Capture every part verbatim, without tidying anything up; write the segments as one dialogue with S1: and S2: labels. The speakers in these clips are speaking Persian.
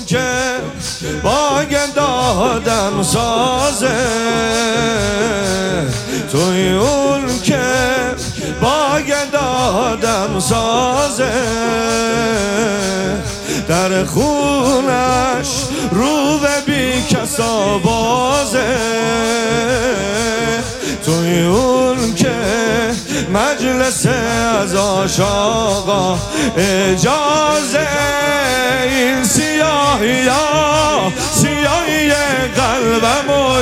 S1: که باید دادم سازه، توی اون که باید دادم سازه، در خونش رو به بی کسا بازه، توی اون که مجلس از آشاقا اجازه، این سیاهی ها سیاهی قلبمو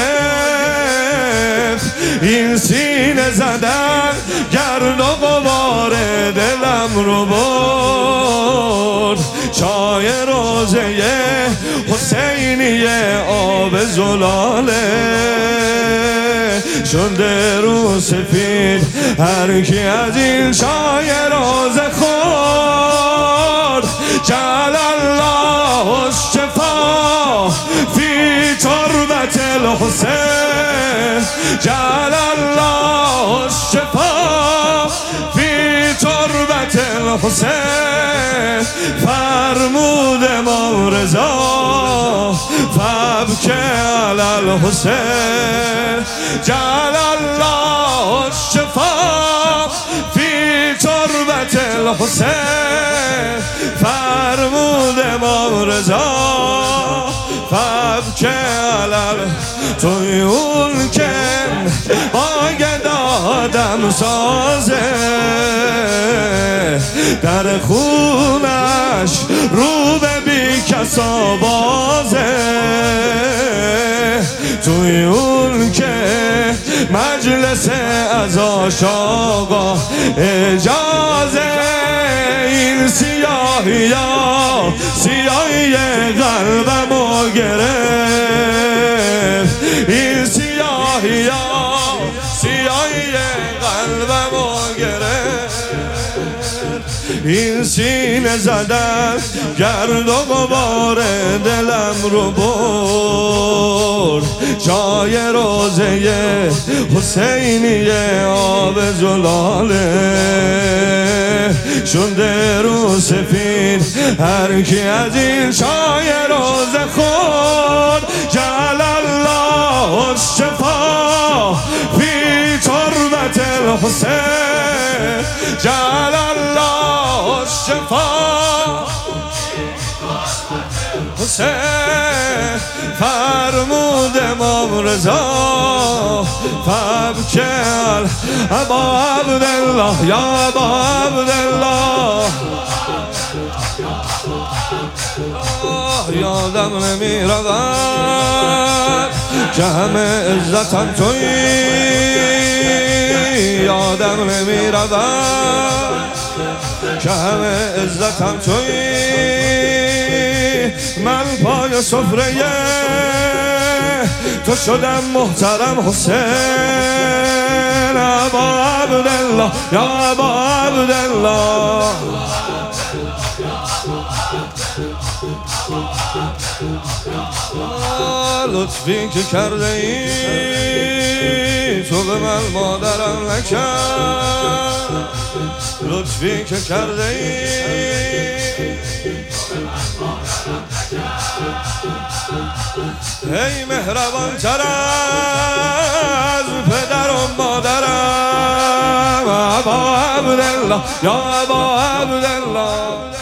S1: گرفت، این سینه زدن گرد و غبار دلم رو برد، چای روزه حسینی آب زلاله، شده رو سفید هر کی از این چای روزه خورد، جعل الله الشفا فی تربة الحسین، جعل الله الشفا فی تربة الحسین، فرمود امام رضا فابکی علی الحسین، جعل الله الشفا فی تربة الحسین، فرمود امام رضا فابکی علی، توی اون که باید آدم سازه، در خونش رو به بی کسا بازه، توی اون که مجلس از آشاقا اجازه، این سیاهی ها سیاهی قلبمو گرفت، این سیاهی ها سیاهی قلبمو گرفت، این سینه زدن گرد و غبار دلم رو برد، جای روزه حسینی آب زلاله، شده رو سفید هر کی از این چای روزه خورد، جعل الله الشفا فی تربة الحسین، جعل الله الشفا حسین، فرمود امام رضا فابکی ابا عبدالله، یا ابا عبدالله، یادم نمی رود که همه عزتم تویی، یادم نمی رود که همه عزتم تویی، من پای سفره تو شدم محترم حسین، ابا عبدالله، یا ابا عبدالله، لطفی که کرده ای تو به من مادرم نکرد، لطفی که کرده ای ای مهربان تر از پدر و مادرم، ابا عبدالله، یا ابا عبدالله.